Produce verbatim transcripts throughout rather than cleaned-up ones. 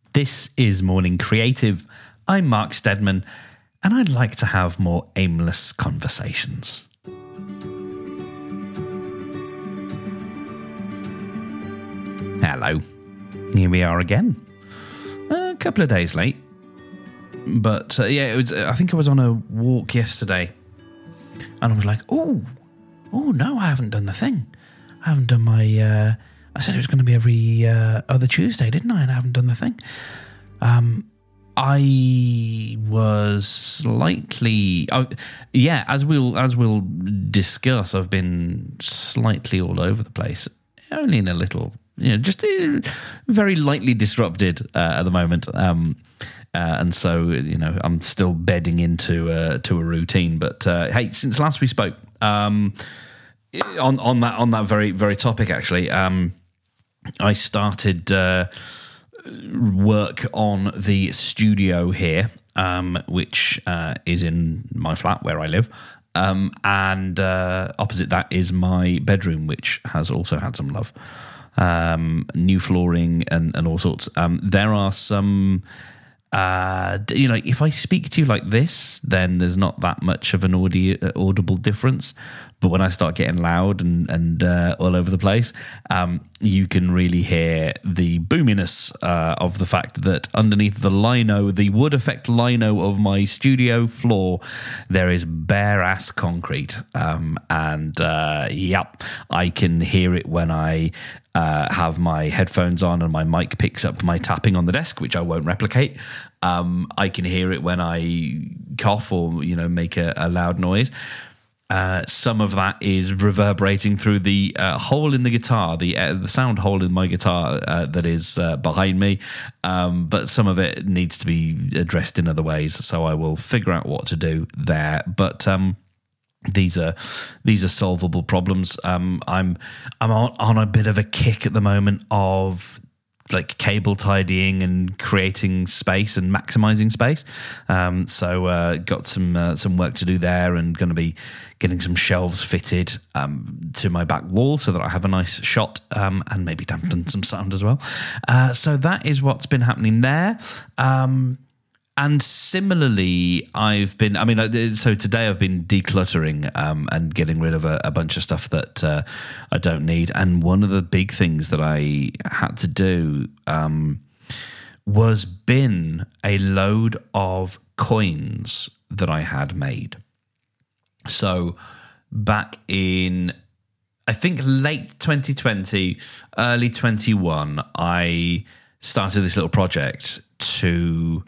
This is Morning Creative. I'm Mark Steadman, and I'd like to have more aimless conversations. Hello. Here we are again. A couple of days late. But uh, yeah, it was. I think I was on a walk yesterday, and I was like, oh, oh no, I haven't done the thing. I haven't done my... Uh, I said it was going to be every uh, other Tuesday, didn't I? And I haven't done the thing. Um, I was slightly... Oh, yeah, as we'll, as we'll discuss, I've been slightly all over the place. Only in a little... You know, just uh, very lightly disrupted uh, at the moment. Um Uh, and so, you know, I'm still bedding into uh, to a routine. But uh, hey, since last we spoke, um, on on that on that very very topic, actually, um, I started uh, work on the studio here, um, which uh, is in my flat where I live. Um, and uh, opposite that is my bedroom, which has also had some love. Um, new flooring and, and all sorts. Um, there are some... Uh, you know, if I speak to you like this, then there's not that much of an audio, audible difference. But when I start getting loud and, and uh, all over the place, um, you can really hear the boominess uh, of the fact that underneath the lino, the wood effect lino of my studio floor, there is bare ass concrete. Um, and uh, yep, I can hear it when I uh, have my headphones on and my mic picks up my tapping on the desk, which I won't replicate. Um, I can hear it when I cough or, you know, make a, a loud noise. Uh, some of that is reverberating through the uh, hole in the guitar, the uh, the sound hole in my guitar uh, that is uh, behind me. Um, but some of it needs to be addressed in other ways, so I will figure out what to do there. But um, these are these are solvable problems. Um, I'm I'm on, on a bit of a kick at the moment of like cable tidying and creating space and maximizing space. Um, so uh, got some uh, some work to do there, and going to be getting some shelves fitted um, to my back wall so that I have a nice shot um, and maybe dampen some sound as well. Uh, so that is what's been happening there. Um, and similarly, I've been, I mean, so today I've been decluttering um, and getting rid of a, a bunch of stuff that uh, I don't need. And one of the big things that I had to do um, was bin a load of coins that I had made. So back in, I think, late twenty twenty, early twenty-one, I started this little project to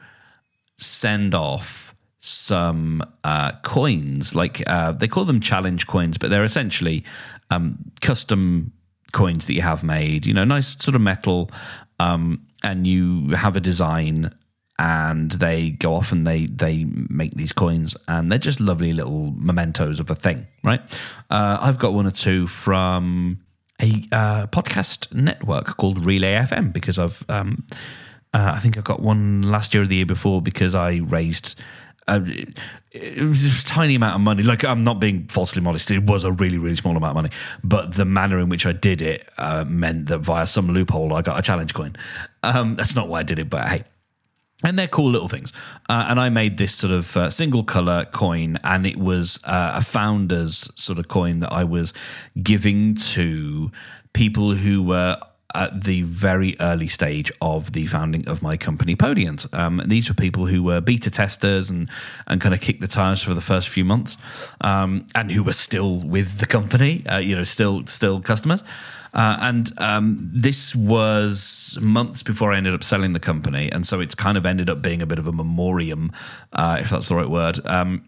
send off some uh, coins. Like uh, they call them challenge coins, but they're essentially um, custom coins that you have made. You know, nice sort of metal, um, and you have a design. And they go off and they they make these coins, and they're just lovely little mementos of a thing, right? Uh, I've got one or two from a uh, podcast network called Relay F M because I've, um, uh, I think I got one last year or the year before because I raised a, it was a tiny amount of money. Like, I'm not being falsely modest. It was a really, really small amount of money. But the manner in which I did it uh, meant that via some loophole, I got a challenge coin. Um, that's not why I did it, but hey. And they're cool little things. Uh, and I made this sort of uh, single color coin, and it was uh, a founder's sort of coin that I was giving to people who were at the very early stage of the founding of my company, Podiant. Um, these were people who were beta testers and, and kind of kicked the tires for the first few months, um, and who were still with the company, uh, you know, still still customers. Uh, and um, this was months before I ended up selling the company, and so it's kind of ended up being a bit of a memoriam, uh, if that's the right word. Um,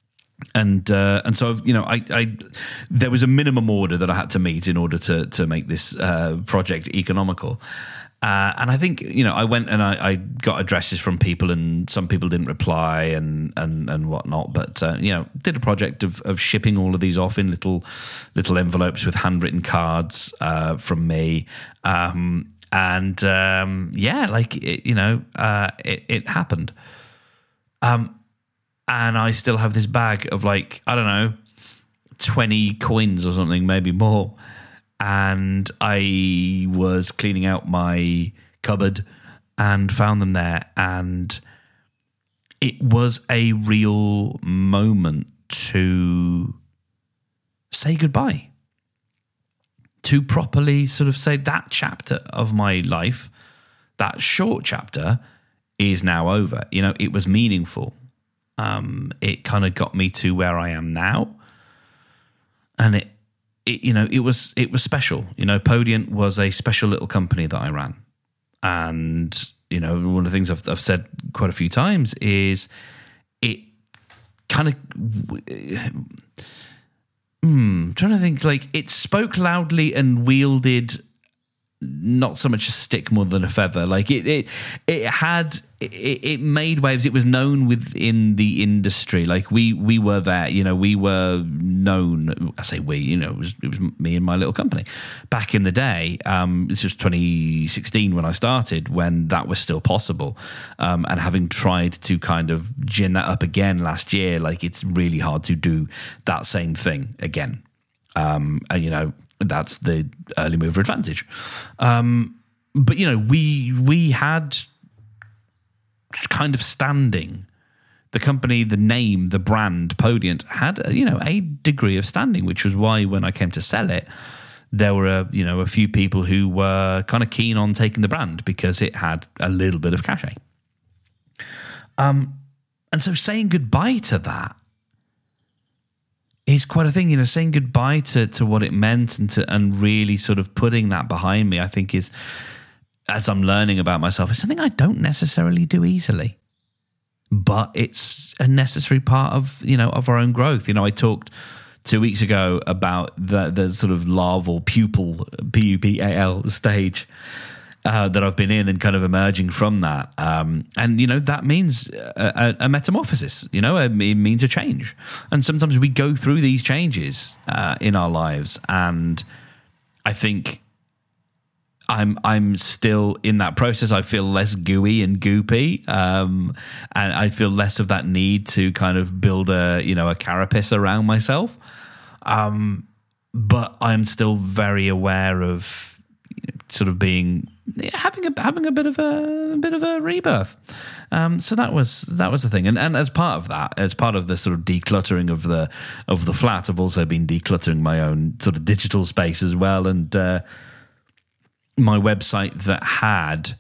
and uh, and so you know, I, I there was a minimum order that I had to meet in order to to make this uh, project economical. Uh, and I think, you know, I went and I, I got addresses from people, and some people didn't reply and and, and whatnot. But, uh, you know, did a project of, of shipping all of these off in little little envelopes with handwritten cards uh, from me. Um, and, um, yeah, like, it, you know, uh, it, it happened. Um, and I still have this bag of, like, I don't know, twenty coins or something, maybe more. And I was cleaning out my cupboard, and found them there, and it was a real moment to say goodbye, to properly sort of say that chapter of my life, that short chapter, is now over. You know, it was meaningful. Um, it kind of got me to where I am now, and it, it, you know, it was it was special. You know, Podiant was a special little company that I ran, and you know, one of the things I've, I've said quite a few times is it kind of. Hmm, trying to think, like, it spoke loudly and wielded not so much a stick more than a feather. Like it, it, it had, it, it made waves. It was known within the industry. Like we, we were there. You know, we were known. I say we. You know, it was it was me and my little company back in the day. Um, this was twenty sixteen when I started, when that was still possible. Um, and having tried to kind of gin that up again last year, like it's really hard to do that same thing again. Um, and you know. That's the early mover advantage. Um, but, you know, we we had kind of standing. The company, the name, the brand, Podiant, had, you know, a degree of standing, which was why when I came to sell it, there were, a, you know, a few people who were kind of keen on taking the brand because it had a little bit of cachet. Um, and so saying goodbye to that is quite a thing, you know, saying goodbye to, to what it meant and to and really sort of putting that behind me, I think is, as I'm learning about myself, is something I don't necessarily do easily. But it's a necessary part of, you know, of our own growth. You know, I talked two weeks ago about the the sort of larval pupil, P U P A L stage uh, that I've been in and kind of emerging from that. Um, and, you know, that means a, a, a metamorphosis, you know, it means a change. And sometimes we go through these changes uh, in our lives. And I think I'm I'm still in that process. I feel less gooey and goopy, um, and I feel less of that need to kind of build a, you know, a carapace around myself. Um, but I'm still very aware of, you know, sort of being having a having a bit of a, a bit of a rebirth. Um, so that was that was the thing, and and as part of that, as part of the sort of decluttering of the of the flat, I've also been decluttering my own sort of digital space as well, and uh, my website that had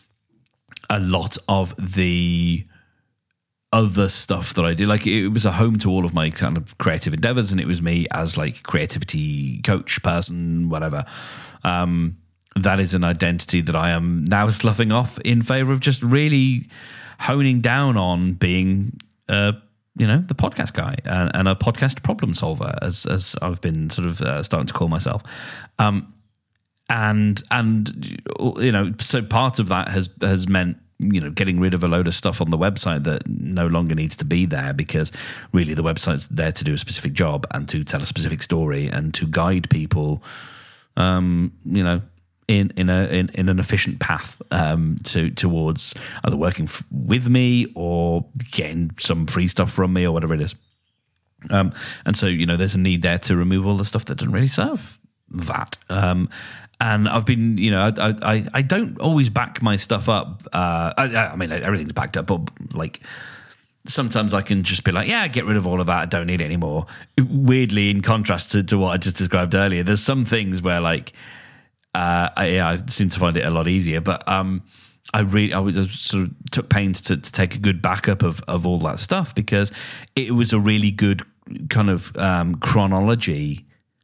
a lot of the other stuff that I did. Like, it was a home to all of my kind of creative endeavors, and it was me as like creativity coach, person, whatever. Um, that is an identity that I am now sloughing off in favor of just really honing down on being, uh, you know, the podcast guy and, and a podcast problem solver, as as I've been sort of uh, starting to call myself. Um, and and you know, so part of that has has meant, you know, getting rid of a load of stuff on the website that no longer needs to be there, because really the website's there to do a specific job and to tell a specific story and to guide people, um, you know, in in a in, in an efficient path um, to towards either working f- with me or getting some free stuff from me or whatever it is. Um, and so, you know, there's a need there to remove all the stuff that doesn't really serve that. Um, And I've been, you know, I I, I don't always back my stuff up. Uh, I, I mean, everything's backed up, but like sometimes I can just be like, yeah, get rid of all of that. I don't need it anymore. Weirdly, in contrast to, to what I just described earlier, there's some things where like, uh, I, yeah, I seem to find it a lot easier. But um, I really, I was sort of took pains to, to take a good backup of of all that stuff, because it was a really good kind of um, chronology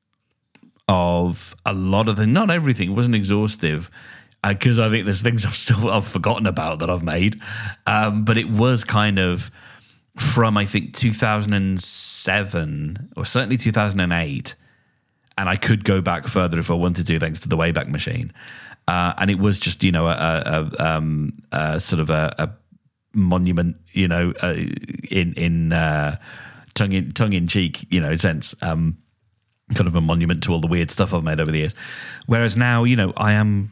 of a lot of things, not everything. It wasn't exhaustive, because uh, I think there's things I've still I've forgotten about that I've made. Um, but it was kind of from, I think, two thousand seven or certainly two thousand eight, and I could go back further if I wanted to, thanks to the Wayback Machine. Uh, and it was just, you know, a, a, um, a sort of a, a monument, you know, uh, in in uh, tongue in tongue in cheek, you know, sense. Um, kind of a monument to all the weird stuff I've made over the years. Whereas now, you know, I am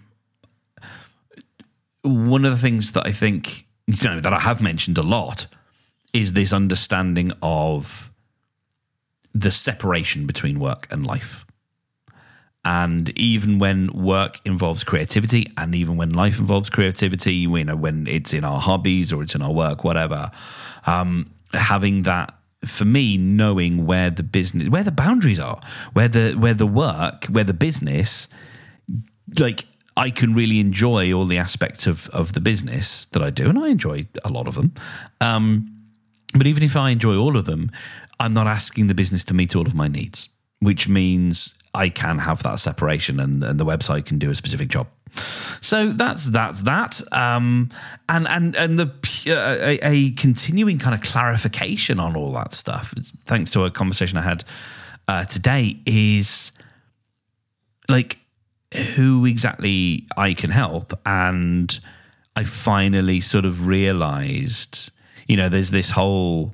one of the things that I think, you know, that I have mentioned a lot is this understanding of the separation between work and life. And even when work involves creativity, and even when life involves creativity, you know, when it's in our hobbies or it's in our work, whatever, um, having that, for me, knowing where the business, where the boundaries are, where the where the work, where the business, like I can really enjoy all the aspects of of the business that I do, and I enjoy a lot of them. Um, but even if I enjoy all of them, I'm not asking the business to meet all of my needs, which means I can have that separation, and, and the website can do a specific job. So that's that's that, um, and and and the uh, a, a continuing kind of clarification on all that stuff, thanks to a conversation I had uh, today, is like who exactly I can help, and I finally sort of realised, you know, there's this whole.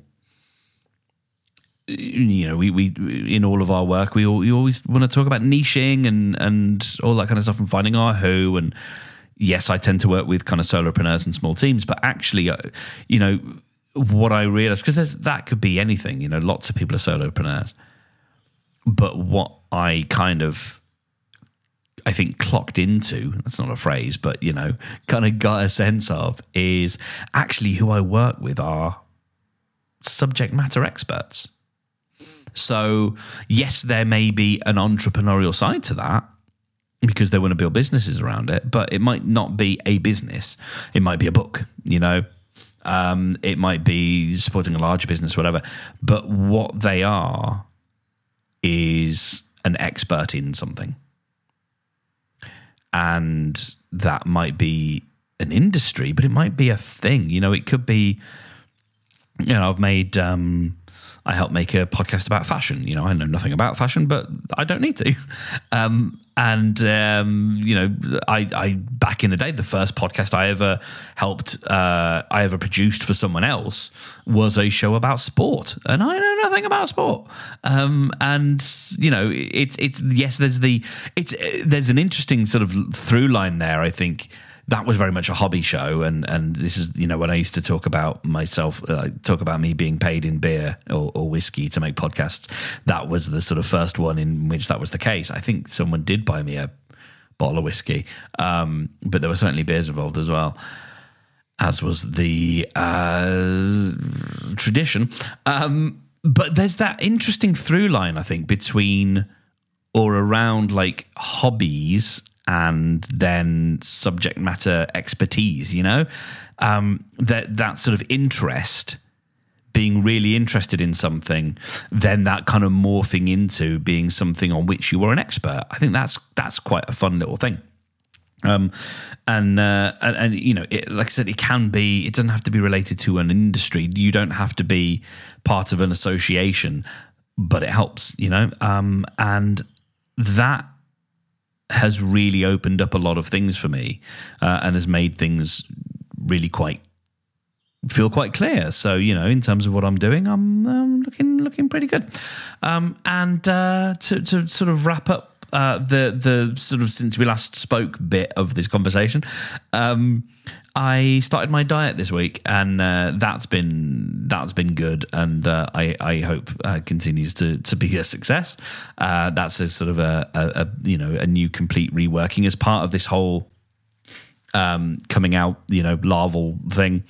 You know, we, we in all of our work, we, all, we always want to talk about niching and, and all that kind of stuff and finding our who. And yes, I tend to work with kind of solopreneurs and small teams, but actually, uh, you know, what I realized, because that could be anything, you know, lots of people are solopreneurs. But what I kind of, I think, clocked into, that's not a phrase, but, you know, kind of got a sense of is actually who I work with are subject matter experts. So, yes, there may be an entrepreneurial side to that because they want to build businesses around it, but it might not be a business. It might be a book, you know. Um, it might be supporting a larger business, whatever. But what they are is an expert in something. And that might be an industry, but it might be a thing. You know, it could be, you know, I've made... Um, I helped make a podcast about fashion. You know, I know nothing about fashion, but I don't need to. Um, and, um, you know, I, I, back in the day, the first podcast I ever helped, uh, I ever produced for someone else was a show about sport. And I know nothing about sport. Um, and, you know, it's, it's, yes, there's the, it's, there's an interesting sort of through line there, I think. That was very much a hobby show, and, and this is, you know, when I used to talk about myself, uh, talk about me being paid in beer or, or whiskey to make podcasts, that was the sort of first one in which that was the case. I think someone did buy me a bottle of whiskey, um, but there were certainly beers involved as well, as was the uh, tradition. Um, but there's that interesting through line, I think, between or around like hobbies and then subject matter expertise, you know, um, that that sort of interest, being really interested in something, then that kind of morphing into being something on which you are an expert. I think that's that's quite a fun little thing. Um, and, uh, and and you know, it, like I said, it can be. It doesn't have to be related to an industry. You don't have to be part of an association, but it helps, you know. Um, and that has really opened up a lot of things for me, uh, and has made things really quite feel quite clear. So, you know, in terms of what I'm doing, I'm, I'm looking looking pretty good. Um, and uh, to to sort of wrap up uh, the the sort of since we last spoke bit of this conversation, um, I started my diet this week, and uh, that's been that's been good, and uh, I I hope uh, continues to to be a success. Uh, that's a sort of a, a, a you know a new complete reworking as part of this whole um, coming out, you know, larval thing,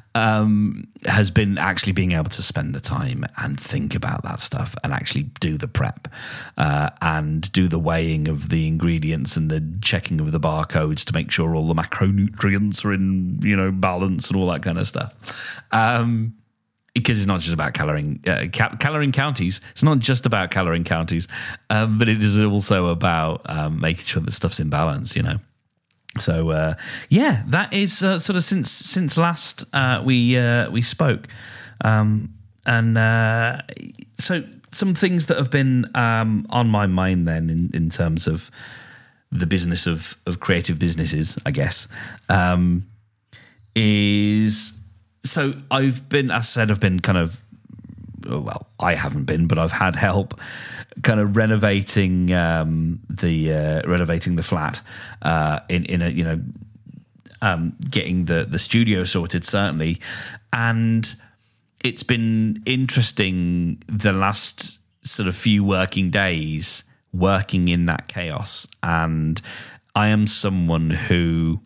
um, has been actually being able to spend the time and think about that stuff and actually do the prep, uh, and do the weighing of the ingredients and the checking of the barcodes to make sure all the macronutrients are in, you know, balance and all that kind of stuff. Um, because it's not just about caloring, uh, cal- caloring counties. It's not just about caloring counties, um, but it is also about um, making sure that stuff's in balance, you know. So uh, yeah, that is uh, sort of since since last uh, we uh, we spoke, um, and uh, so some things that have been um, on my mind then in, in terms of the business of of creative businesses, I guess, um, is so I've been, as I said, I've been kind of well, I haven't been, but I've had help kind of renovating um, the uh, renovating the flat uh, in in a you know um, getting the the studio sorted, certainly, and it's been interesting the last sort of few working days working in that chaos. And I am someone who,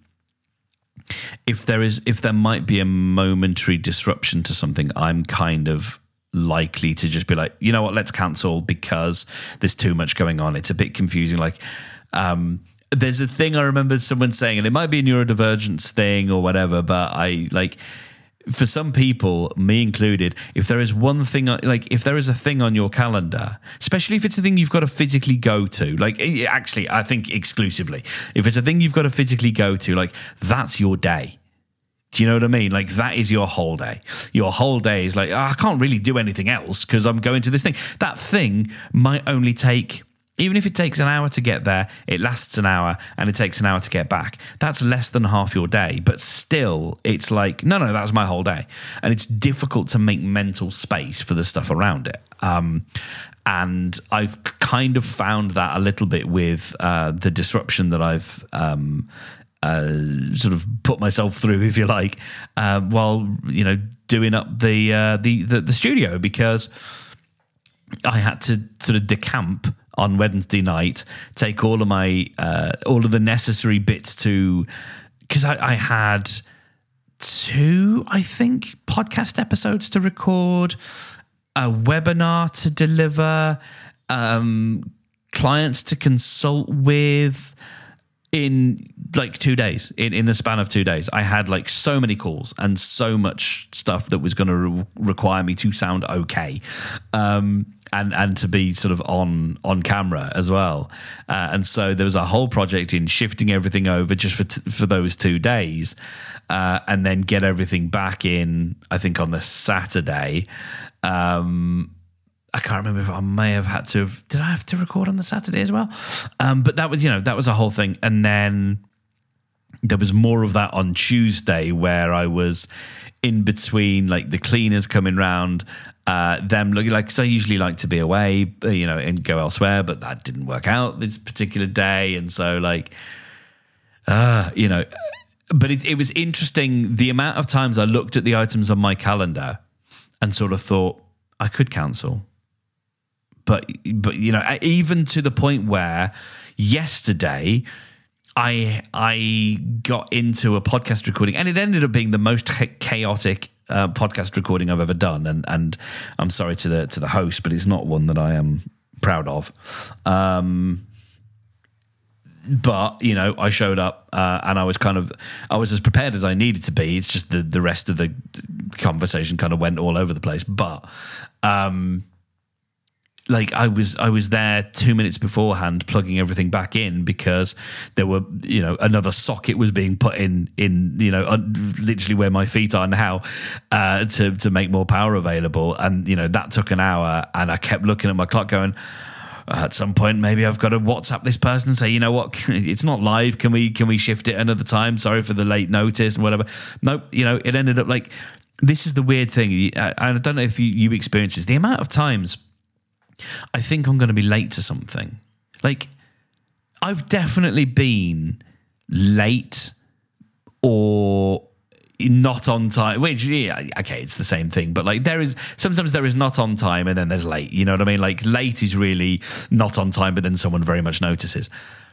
if there is, if there might be a momentary disruption to something, I'm kind of likely to just be like, you know what, let's cancel because there's too much going on. It's a bit confusing. Like, um, there's a thing I remember someone saying, and it might be a neurodivergence thing or whatever, but I like, for some people, me included, if there is one thing, like if there is a thing on your calendar, especially if it's a thing you've got to physically go to, like actually, I think exclusively, if it's a thing you've got to physically go to, like that's your day. Do you know what I mean? Like that is your whole day. Your whole day is like, oh, I can't really do anything else because I'm going to this thing. That thing might only take, even if it takes an hour to get there, it lasts an hour and it takes an hour to get back. That's less than half your day. But still, it's like, no, no, that's my whole day. And it's difficult to make mental space for the stuff around it. Um, and I've kind of found that a little bit with uh, the disruption that I've um, uh, sort of put myself through, if you like, uh, while, you know, doing up the, uh, the, the, the studio, because I had to sort of decamp on Wednesday night, take all of my uh, all of the necessary bits to, because I, I had two, I think, podcast episodes to record, a webinar to deliver, um, clients to consult with in like two days, in, in the span of two days. I had like so many calls and so much stuff that was going to re- require me to sound okay. Um, and and to be sort of on on camera as well. Uh, and so there was a whole project in shifting everything over just for t- for those two days, uh, and then get everything back in, I think, on the Saturday. Um, I can't remember if I may have had to have, did I have to record on the Saturday as well? Um, but that was, you know, that was a whole thing. And then there was more of that on Tuesday where I was in between, like the cleaners coming round, uh, them looking like, because I usually like to be away, you know, and go elsewhere, but that didn't work out this particular day. And so like, uh, you know, but it, it was interesting the amount of times I looked at the items on my calendar and sort of thought I could cancel. But, but you know, even to the point where yesterday I I got into a podcast recording, and it ended up being the most chaotic uh, podcast recording I've ever done. And and I'm sorry to the to the host, but it's not one that I am proud of. Um, but you know, I showed up uh, and I was kind of I was as prepared as I needed to be. It's just the the rest of the conversation kind of went all over the place. But um, like I was I was there two minutes beforehand plugging everything back in because there were, you know, another socket was being put in in you know un, literally where my feet are now uh, to to make more power available, and you know that took an hour, and I kept looking at my clock going, at some point maybe I've got to WhatsApp this person and say, you know what, it's not live, can we can we shift it another time, sorry for the late notice and whatever. Nope, you know, it ended up like, this is the weird thing, I, I don't know if you, you experience this, the amount of times I think I'm going to be late to something. Like, I've definitely been late or not on time, which, yeah, okay, it's the same thing. But, like, there is, sometimes there is not on time and then there's late. You know what I mean? Like, late is really not on time, but then someone very much notices.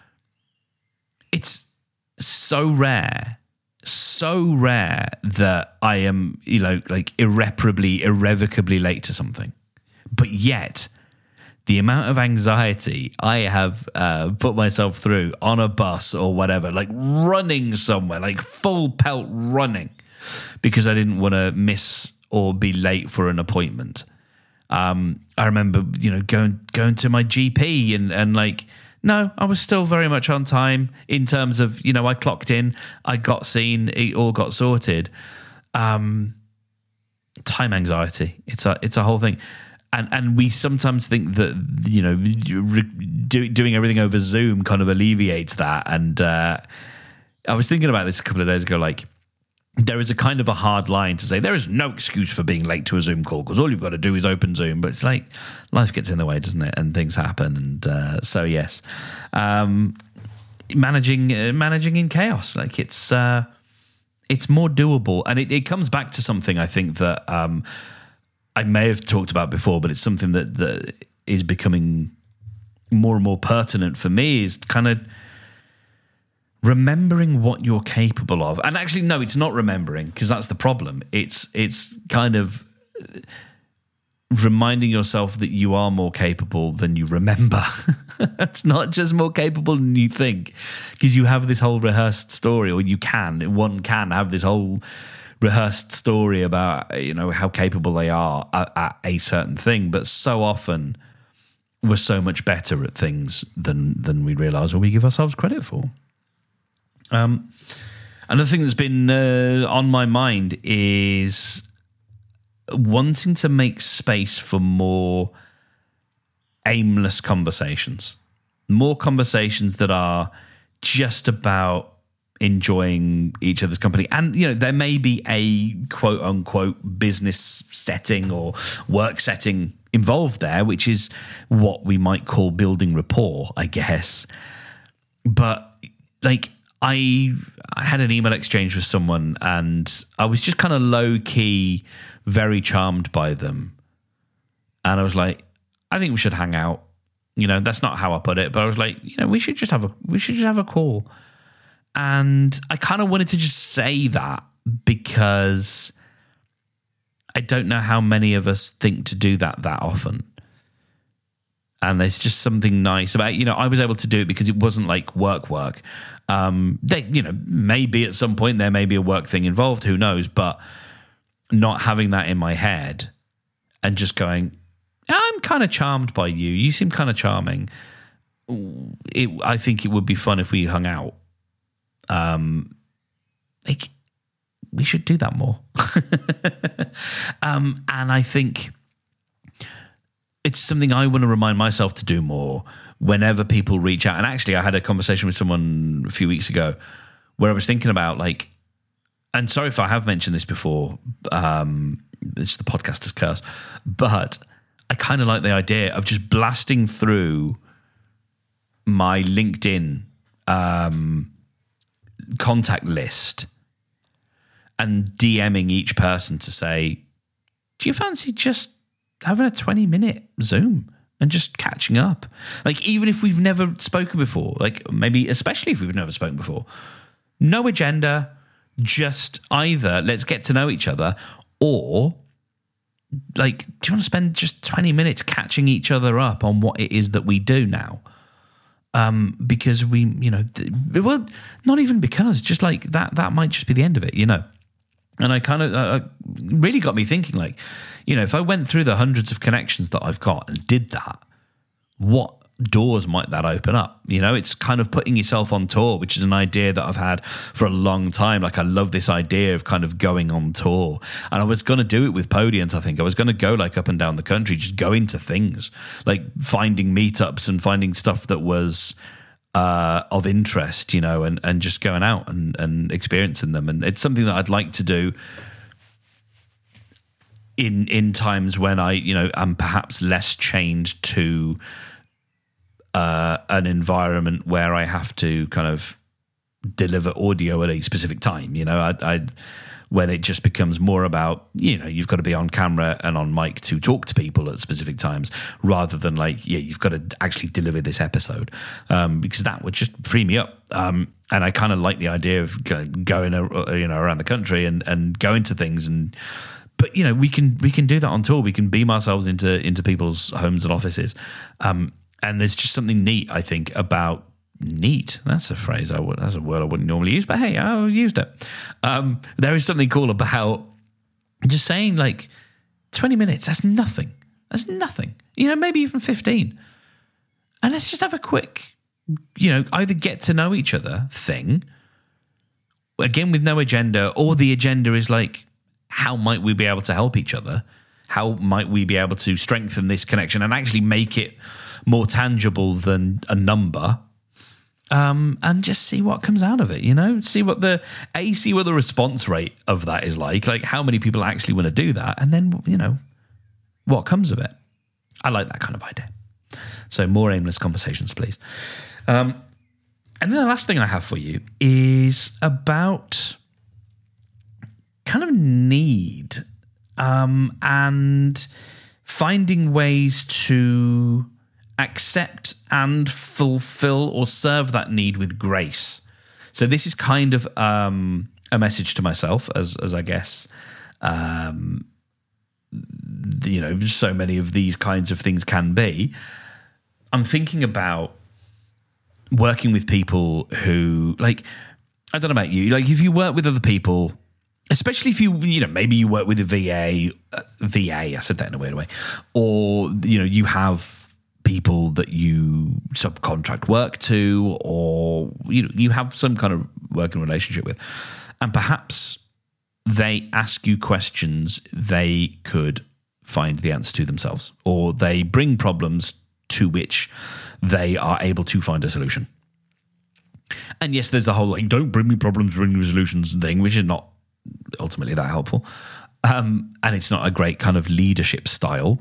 It's so rare, so rare that I am, you know, like, irreparably, irrevocably late to something. But yet, the amount of anxiety I have uh, put myself through on a bus or whatever, like running somewhere, like full pelt running, because I didn't want to miss or be late for an appointment. Um, I remember, you know, going going to my G P and, and like, no, I was still very much on time in terms of, you know, I clocked in, I got seen, it all got sorted. Um, time anxiety, it's a it's a whole thing. And and we sometimes think that, you know, do, doing everything over Zoom kind of alleviates that. And uh, I was thinking about this a couple of days ago, like, there is a kind of a hard line to say there is no excuse for being late to a Zoom call because all you've got to do is open Zoom. But it's like life gets in the way, doesn't it? And things happen. And uh, so, yes, um, managing uh, managing in chaos, like it's uh, it's more doable. And it, it comes back to something I think that um, I may have talked about before, but it's something that, that is becoming more and more pertinent for me is kind of remembering what you're capable of. And actually, no, it's not remembering, because that's the problem. It's it's kind of reminding yourself that you are more capable than you remember. It's not just more capable than you think, because you have this whole rehearsed story, or you can, one can have this whole rehearsed story about, you know, how capable they are at, at a certain thing. But so often we're so much better at things than than we realise or we give ourselves credit for. Um, another thing that's been uh, on my mind is wanting to make space for more aimless conversations, more conversations that are just about enjoying each other's company. And, you know, there may be a quote unquote business setting or work setting involved there, which is what we might call building rapport, I guess. But like, I I had an email exchange with someone, and I was just kind of low key, very charmed by them. And I was like, I think we should hang out. You know, that's not how I put it, but I was like, you know, we should just have a we should just have a call. And I kind of wanted to just say that because I don't know how many of us think to do that that often. And there's just something nice about, you know, I was able to do it because it wasn't like work work. Um, they, you know, maybe at some point there may be a work thing involved, who knows, but not having that in my head and just going, I'm kind of charmed by you. You seem kind of charming. It, I think it would be fun if we hung out. Um, like, we should do that more. um, and I think it's something I want to remind myself to do more whenever people reach out. And actually, I had a conversation with someone a few weeks ago where I was thinking about, like, and sorry if I have mentioned this before, um, it's the podcaster's curse, but I kind of like the idea of just blasting through my LinkedIn um, contact list and DMing each person to say, do you fancy just having a twenty minute Zoom and just catching up? Like, even if we've never spoken before, like maybe especially if we've never spoken before, no agenda, just either let's get to know each other, or like, do you want to spend just twenty minutes catching each other up on what it is that we do now? Um, because we, you know, well, not even because, just like that, that might just be the end of it, you know? And I kind of, uh, really got me thinking, like, you know, if I went through the hundreds of connections that I've got and did that, what doors might that open up? You know, it's kind of putting yourself on tour, which is an idea that I've had for a long time. Like, I love this idea of kind of going on tour. And I was going to do it with Podians, I think. I was going to go like up and down the country, just go into things, like finding meetups and finding stuff that was uh, of interest, you know, and, and just going out and, and experiencing them. And it's something that I'd like to do in in times when I, you know, am perhaps less chained to Uh, an environment where I have to kind of deliver audio at a specific time. You know, I, I when it just becomes more about, you know, you've got to be on camera and on mic to talk to people at specific times, rather than like, yeah, you've got to actually deliver this episode, um, because that would just free me up. Um, and I kind of like the idea of going, uh, you know, around the country and and going to things and. But, you know, we can we can do that on tour. We can beam ourselves into into people's homes and offices. Um, And there's just something neat, I think, about neat. That's a phrase I would, that's a word I wouldn't normally use, but hey, I used it. Um, there is something cool about just saying, like, twenty minutes. That's nothing. That's nothing. You know, maybe even fifteen. And let's just have a quick, you know, either get to know each other thing, again with no agenda, or the agenda is like, how might we be able to help each other? How might we be able to strengthen this connection and actually make it more tangible than a number, um, and just see what comes out of it, you know? See what the, A, see what the response rate of that is like, like how many people actually want to do that, and then, you know, what comes of it. I like that kind of idea. So more aimless conversations, please. Um, and then the last thing I have for you is about kind of need um, and finding ways to accept and fulfill or serve that need with grace. So this is kind of um, a message to myself, as as I guess, um, you know, so many of these kinds of things can be. I'm thinking about working with people who, like, I don't know about you, like if you work with other people, especially if you, you know, maybe you work with a V A, uh, V A, I said that in a weird way, or, you know, you have people that you subcontract work to, or, you know, you have some kind of working relationship with, and perhaps they ask you questions they could find the answer to themselves, or they bring problems to which they are able to find a solution. And yes, there's the whole, like, don't bring me problems, bring me solutions thing, which is not ultimately that helpful. Um, and it's not a great kind of leadership style.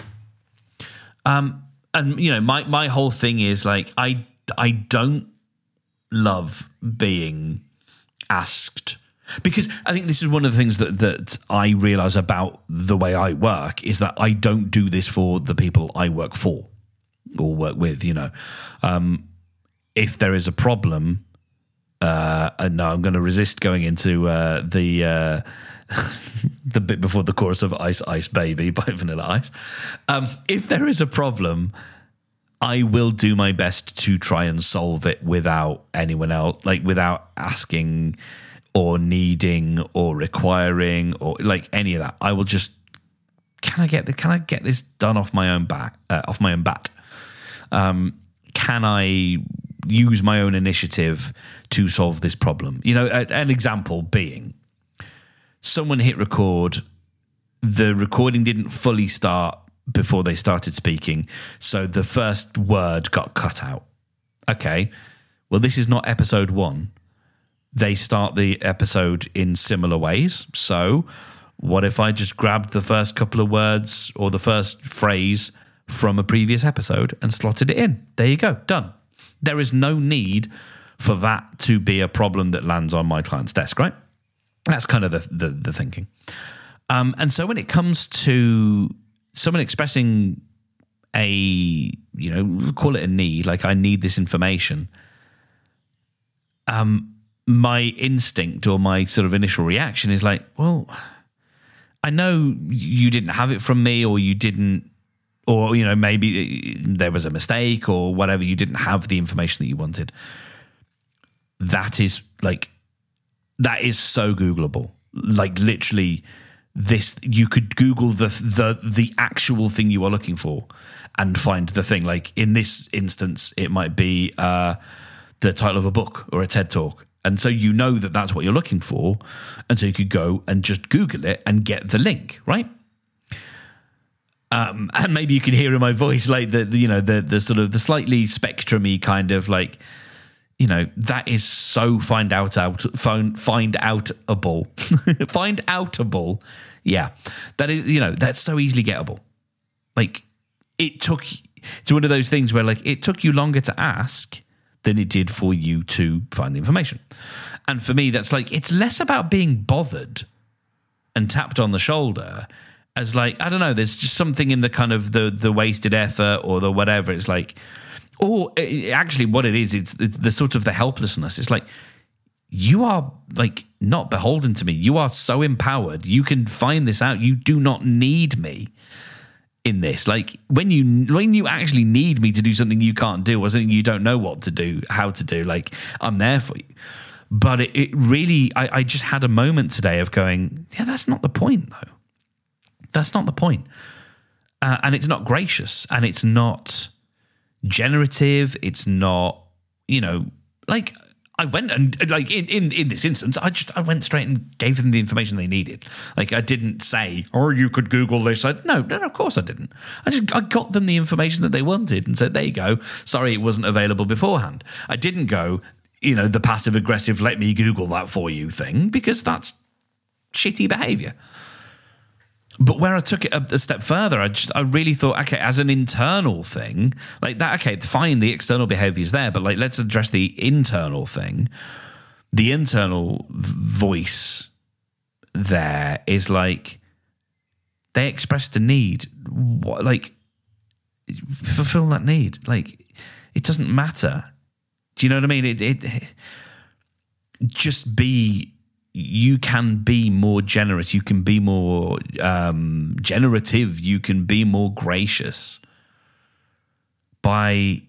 Um, and, you know, my, my whole thing is, like, I, I don't love being asked, because I think this is one of the things that, that I realize about the way I work, is that I don't do this for the people I work for or work with, you know. Um, if there is a problem, uh, and no, I'm going to resist going into uh, the uh, the bit before the chorus of Ice Ice Baby by Vanilla Ice. Um, if there is a problem, I will do my best to try and solve it without anyone else, like without asking or needing or requiring or like any of that. I will just, can I get the, can I get this done off my own back, uh, off my own bat? Um, can I use my own initiative to solve this problem? You know, a, an example being, someone hit record, the recording didn't fully start before they started speaking, so the first word got cut out. Okay, well, this is not episode one. They start the episode in similar ways. So what if I just grabbed the first couple of words or the first phrase from a previous episode and slotted it in? There you go, done. There is no need for that to be a problem that lands on my client's desk, right? That's kind of the the, the thinking. Um, and so when it comes to someone expressing a, you know, call it a need, like I need this information, um, my instinct or my sort of initial reaction is like, well, I know you didn't have it from me, or you didn't, or, you know, maybe there was a mistake or whatever. You didn't have the information that you wanted. That is like, that is so Googleable. Like literally this, you could Google the, the, the actual thing you are looking for and find the thing. Like in this instance, it might be uh, the title of a book or a TED Talk. And so you know that that's what you're looking for. And so you could go and just Google it and get the link, right? Um, and maybe you can hear in my voice, like the, the you know, the the sort of the slightly spectrum-y kind of like, you know, that is so find out out find find outable, find outable, yeah, that is, you know, that's so easily gettable. Like it took, it's one of those things where like it took you longer to ask than it did for you to find the information. And for me, that's like, it's less about being bothered and tapped on the shoulder as like, I don't know, there's just something in the kind of the the wasted effort or the whatever. It's like, or it, actually what it is, it's, it's the sort of the helplessness. It's like, you are like not beholden to me. You are so empowered. You can find this out. You do not need me in this. Like when you when you actually need me to do something you can't do, or something you don't know what to do, how to do, like I'm there for you. But it, it really, I, I just had a moment today of going, yeah, that's not the point though. That's not the point. Uh, and it's not gracious, and it's not generative. It's not, you know, like I went and like in, in, in this instance, I just, I went straight and gave them the information they needed. Like I didn't say, or you could Google this. I, no, no, of course I didn't. I just, I got them the information that they wanted and said, there you go. Sorry, it wasn't available beforehand. I didn't go, you know, the passive aggressive, let me Google that for you thing, because that's shitty behavior. But where I took it a, a step further, I just I really thought, okay, as an internal thing, like that, okay, fine, the external behavior is there, but like let's address the internal thing. The internal voice there is like, they expressed a need. What, like, fulfill that need. Like, it doesn't matter. Do you know what I mean? It, it, it just be. You can be more generous. You can be more um, generative. You can be more gracious by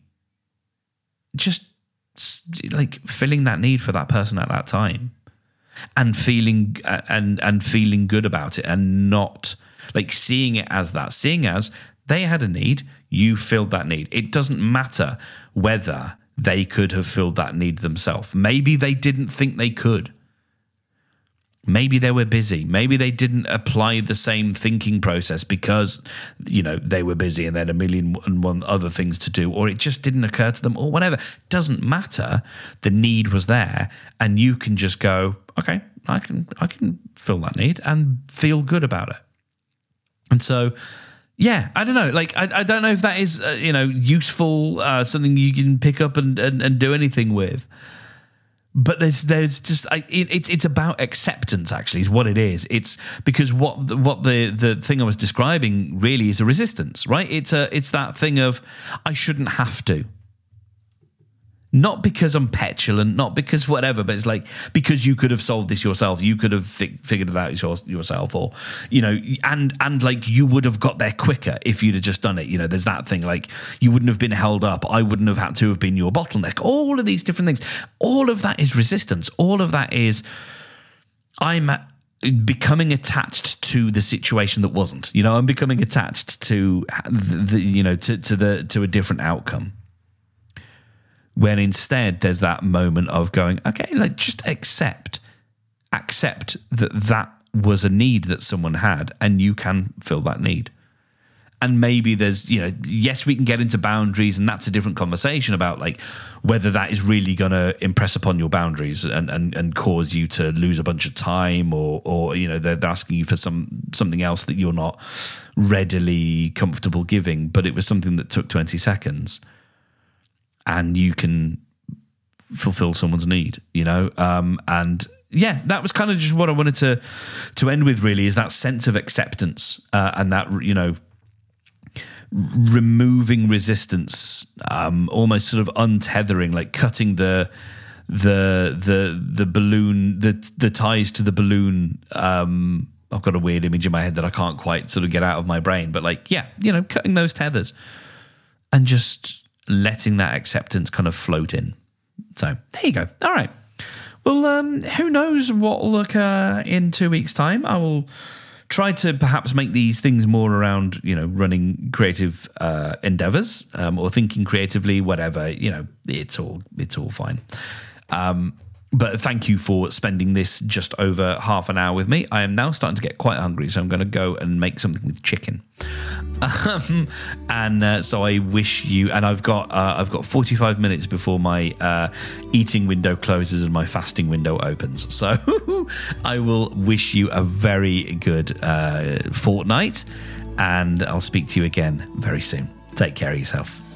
just like filling that need for that person at that time, and feeling uh, and and feeling good about it, and not like seeing it as that. Seeing as they had a need, you filled that need. It doesn't matter whether they could have filled that need themselves. Maybe they didn't think they could. Maybe they were busy. Maybe they didn't apply the same thinking process because, you know, they were busy and they had a million and one other things to do, or it just didn't occur to them, or whatever. Doesn't matter. The need was there, and you can just go, okay, I can, I can fill that need and feel good about it. And so, yeah, I don't know. Like, I, I don't know if that is, uh, you know, useful, uh, something you can pick up and, and, and do anything with. But there's there's just I, it, it's it's about acceptance, actually, is what it is. It's because what the, what the the thing I was describing really is a resistance, right? It's a it's that thing of I shouldn't have to. Not because I'm petulant, not because whatever, but it's like because you could have solved this yourself, you could have fi- figured it out yourself, or you know, and and like you would have got there quicker if you'd have just done it. You know, there's that thing like you wouldn't have been held up. I wouldn't have had to have been your bottleneck. All of these different things. All of that is resistance. All of that is I'm becoming attached to the situation that wasn't. You know, I'm becoming attached to the, the you know to to the to a different outcome. When instead there's that moment of going, okay, like just accept, accept that that was a need that someone had, and you can fill that need. And maybe there's, you know, yes, we can get into boundaries, and that's a different conversation about like whether that is really going to impress upon your boundaries and, and, and cause you to lose a bunch of time, or or you know they're, they're asking you for some something else that you're not readily comfortable giving, but it was something that took twenty seconds. And you can fulfill someone's need, you know? Um, and yeah, that was kind of just what I wanted to to end with, really, is that sense of acceptance uh, and that, you know, removing resistance, um, almost sort of untethering, like cutting the the the the balloon, the the ties to the balloon. Um, I've got a weird image in my head that I can't quite sort of get out of my brain, but like, yeah, you know, cutting those tethers and just letting that acceptance kind of float in. So there you go. All right. Well, um, who knows what will occur in two weeks' time? I will try to perhaps make these things more around, you know, running creative uh, endeavors um, or thinking creatively, whatever. You know, it's all it's all fine. Um, But thank you for spending this just over half an hour with me. I am now starting to get quite hungry, so I'm going to go and make something with chicken. Um, and uh, so I wish you. And I've got uh, I've got forty-five minutes before my uh, eating window closes and my fasting window opens. So I will wish you a very good uh, fortnight, and I'll speak to you again very soon. Take care of yourself.